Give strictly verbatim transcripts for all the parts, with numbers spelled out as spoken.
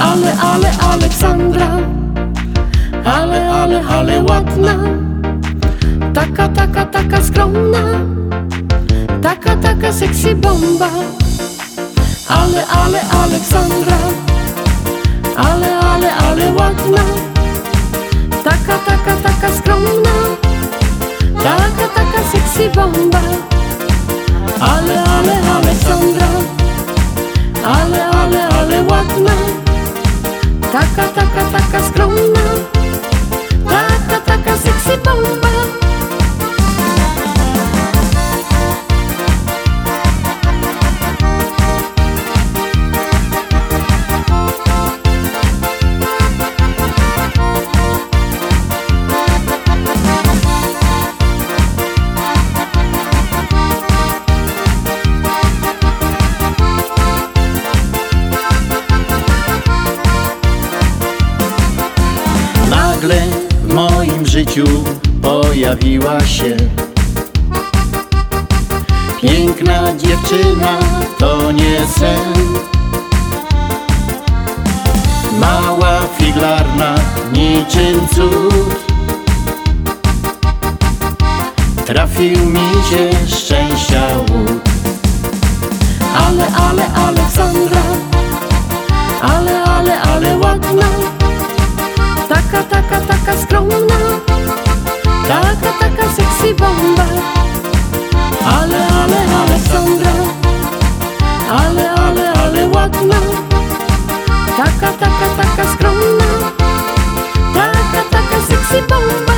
Ale, ale Aleksandra, ale, ale, ale ładna, taka, taka, taka skromna, taka, taka sexy bomba. Ale, ale Aleksandra, ale, ale, ale ładna, taka, taka, taka skromna, taka, taka sexy bomba. Ale, ale Aleksandra, ale, ale, ale ładna, taka, taka, taka skromna, taka, taka sexy bomba. Nagle w moim życiu pojawiła się piękna dziewczyna, to nie sen. Mała, figlarna, niczym cud, trafił mi się szczęścia łód. Ale, ale Aleksandra, ale, ale, ale ładna, taka, taka, taka skromna, taka, taka sexy bomba. Ale, ale Aleksandra, ale, ale, ale ładna, taka, taka, taka skromna, taka, taka sexy bomba.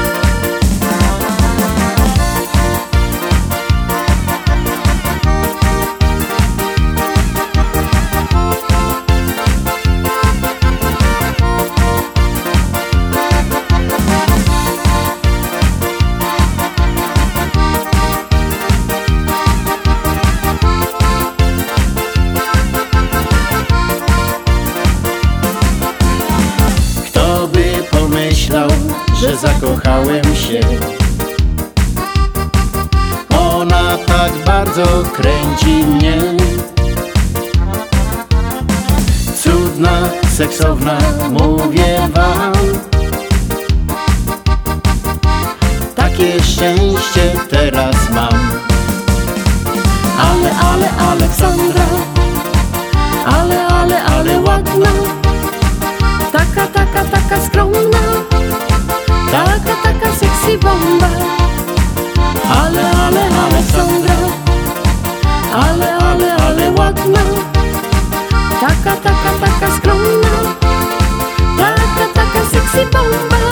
Myślał, że zakochałem się. Ona tak bardzo kręci mnie. Cudna, seksowna, mówię wam. Takie szczęście teraz mam. Ale, ale Aleksandra, ale, ale, ale ładna, taka, taka, taka skromna, taka, taka sexy bomba. Ale, ale Aleksandra, ale, ale, ale ładna, taka, taka, taka skromna, taka, taka sexy bomba.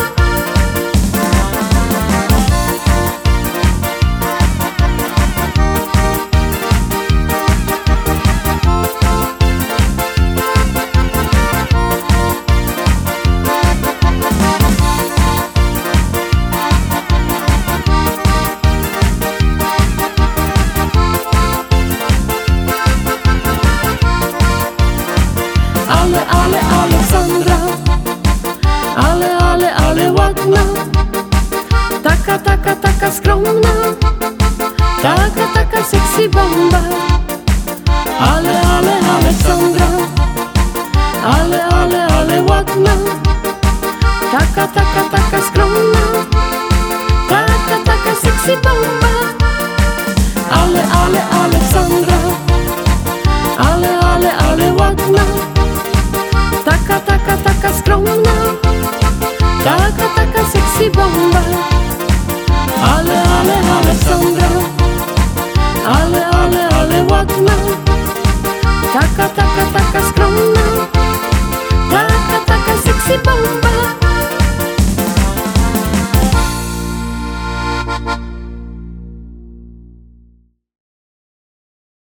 Ale, ale Aleksandra, ale, ale, ale ładna, taka, taka, taka skromna, taka, taka sexy bomba. Ale, ale Aleksandra, ale, ale, ale ładna, taka, taka, taka skromna, taka, taka sexy bomba. Ale, ale Aleksandra, ale, ale, ale ładna, taka, taka, taka skromna, taka, taka sexy bomba. Ale, ale Aleksandra, ale, ale, ale ładna,